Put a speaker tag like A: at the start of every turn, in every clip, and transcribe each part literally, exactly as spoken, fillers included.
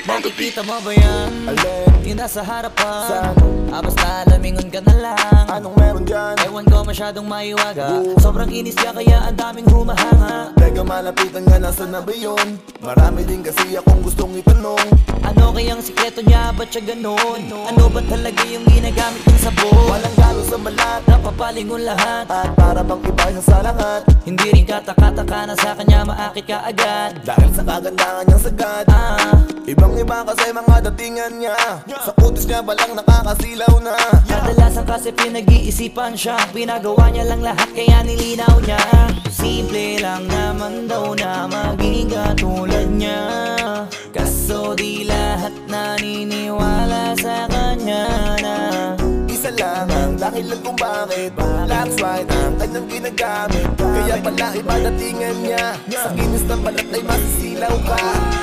A: Nakikita mo ba yan?
B: Alin?
A: Yung nasa harapan.
B: Saan?
A: Ah, basta lamingon ka na lang.
B: Anong meron dyan?
A: Ewan ko masyadong maiwaga. Sobrang inis niya kaya ang daming humahanga.
B: Teka malapitan nga, nasa na ba yun? Marami din kasi akong gustong itanong.
A: Ano kayang sikreto niya? Ba't siya ganon? Ano ba talaga yung ginagamit ng sabon?
B: Walang galo sa balat,
A: Napapalingon lahat.
B: at para bang iba siya sa lahat.
A: Hindi rin kataka-taka na sa kanya maakit ka agad.
B: Dahil sa kagandahan niyang sagad,
A: Ah,
B: ibang iba kasi mga datingan niya. Sa kutis niya balang nakakasilaw na.
A: kadalasan kasi pinag-iisipan siya. Pinagawa niya lang lahat kaya nilinaw niya. Simple lang naman daw na maging katulad niya. Kaso di lahat naniniwala sa kanya na
B: Isa lang ang dahilan kung bakit That's right ang kanyang ginagamit. Kaya pala iba datingan niya. Sa kinis ng balat ay masisilaw ka.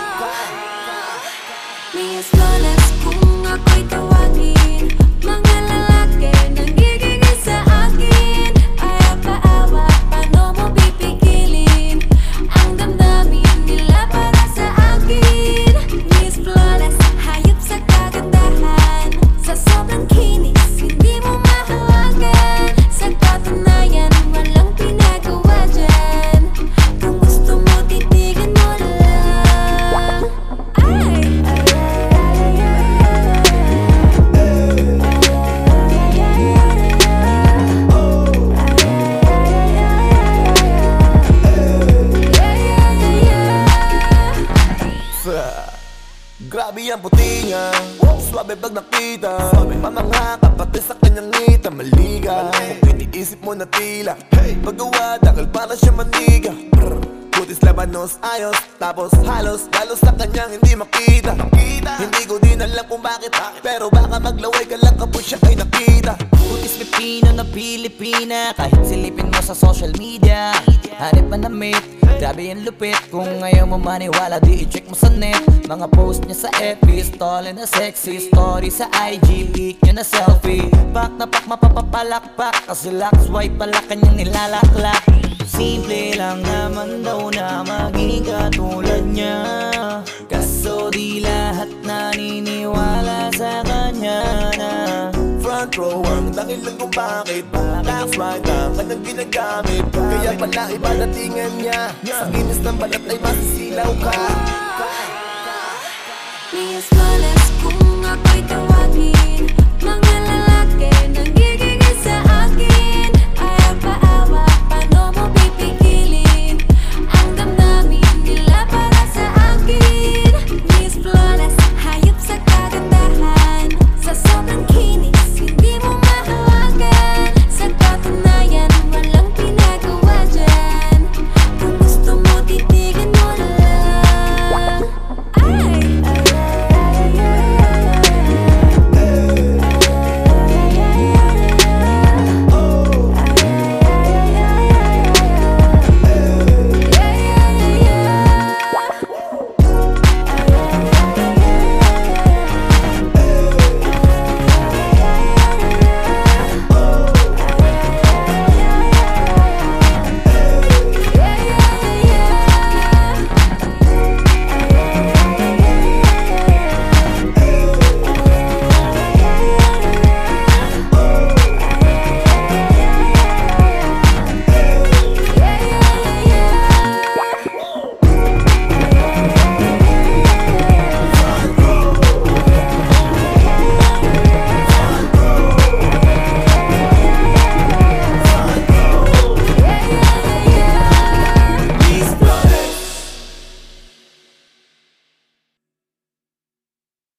C: Miss Flawless kung ako'y tawagin. Mga lalaki nanggigigil sa akin. Ayaw paawa, paano mo pipigilin ang damdamin nila para sa akin? Miss Flawless, hayop sa kagandahan. Sa sobrang kinis, hindi mo mahawagan. Sa katunayan, walang pinagawa dyan. Kung gusto mo, titigan mo lang. Ay!
B: Grabe ang puti niya, swabe pag nakita. Mamangha ka pati sa kanyang ngita, maliga. Kung iniisip mo na tila paggawa dahil para siya maniga. Brr. Kutis labanos ayos, tapos halos lalo sa kanyang hindi makita. Hindi ko din alam kung bakit, pero baka maglaway ka lang kapag siya ay nakita.
A: Kutis Pipino na Pilipina. Kahit silipin mo sa social media, hanip man na mate, grabe yung lupit. Kung ayaw mo maniwala, di i-check mo sa net. Mga post niya sa F B, stolen na sexy story sa I G, peak niya na selfie. Pak na pak mapapapalakpak, kasi lock swipe pala kanyang nilalaklak. Simple lang naman daw na maging katulad niya. Kaso di lahat naniniwala sa kanya na
B: Front row ang dahilan kung bakit That's right ang kanyang ginagamit. Kaya pala iba datingan niya. Sa kinis ng balat ay masisilaw ka.
C: Miss